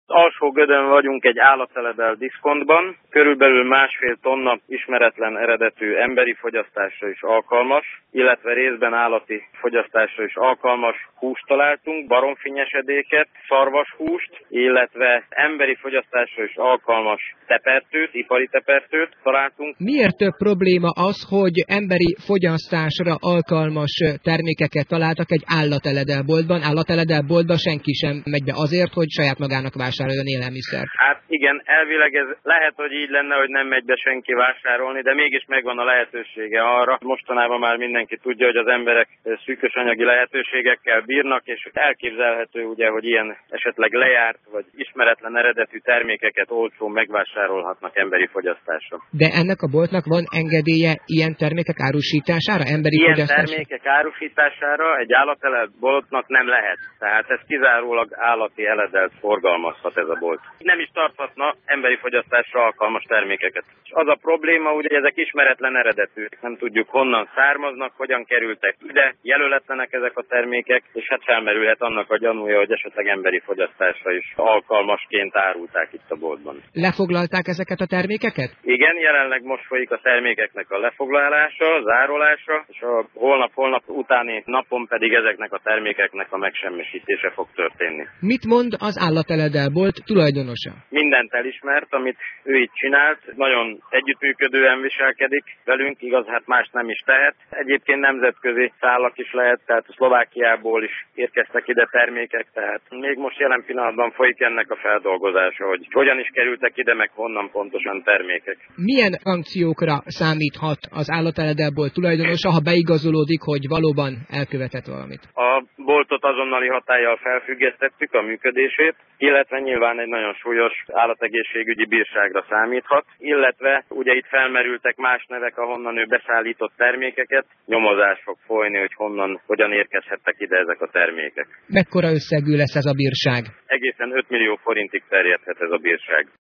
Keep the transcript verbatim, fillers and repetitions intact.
Alsó Gödön vagyunk egy állateledel diszkontban, körülbelül másfél tonna ismeretlen eredetű emberi fogyasztásra is alkalmas, illetve részben állati fogyasztásra is alkalmas húst találtunk, baromfinyesedéket, szarvashúst, illetve emberi fogyasztásra is alkalmas tepertőt, ipari tepertőt találtunk. Miért több probléma az, hogy emberi fogyasztásra alkalmas termékeket találtak egy állateledelboltban? Állateledelboltban senki sem megy be azért, hogy saját magának vásároljon élelmiszert. Hát igen, elvileg ez lehet, hogy így lenne, hogy nem megy be senki vásárolni, de mégis megvan a lehetősége arra. Mostanában már mindenki tudja, hogy az emberek szűkös anyagi lehetőségekkel bírnak, és elképzelhető ugye, hogy ilyen esetleg lejárt vagy ismeretlen eredetű termékeket olcsón megvásárolhatnak emberi fogyasztásra. De ennek a boltnak van engedélye ilyen termékek árusítására, emberi ilyen fogyasztásra? Ilyen termékek árusítására egy állateled boltnak nem lehet. Tehát ez kizárólag állati eledelt forgalmazhat ez a bolt. Nem is tarthatna emberi fogyasztásra alkalmas termékeket. És az a probléma, ugye ezek ismeretlen eredetű. Nem tudjuk honnan származnak, hogyan kerültek ide, jelöletlenek ezek a termékek, és hát felmerülhet annak a gyanúja, hogy esetleg emberi fogyasztásra is alkalmasként árulták itt a boltban. Lefoglalták ezeket a termékeket? Igen, jelenleg most folyik a termékeknek a lefoglalása, zárolása, és a holnap-holnap utáni napon pedig ezeknek a termékeknek a megsemmisítése fog történni. Mit mond az állateledelbolt tulajdonosa? Mindent elismert, amit ő itt csinált, nagyon együttműködően viselkedik velünk, igaz, hát más nem is tehet. Egyébként nemzetközi szálak is lehet, tehát a Szlovákiából is érkeztek ide termékek, tehát még most jelen pillanatban folyik ennek a feldolgozása, hogy hogyan is kerültek ide, meg honnan pontosan termékek. Milyen szankciókra számíthat az állateledelbolt tulajdonosa, ha beigazolódik, hogy valóban elkövetett valamit? A boltot azonnali hatállyal felfüggesztettük a működését, illetve nyilván egy nagyon súlyos állategészségügyi bírságra számíthat, illetve ugye itt felmerültek más nevek, ahonnan ő beszállított termékeket, nyomozás fog folyni, hogy honnan, hogyan érkezhettek ide ezek a termékek. Mekkora összegű lesz ez a bírság? Egészen öt millió forintig terjedhet ez a bírság.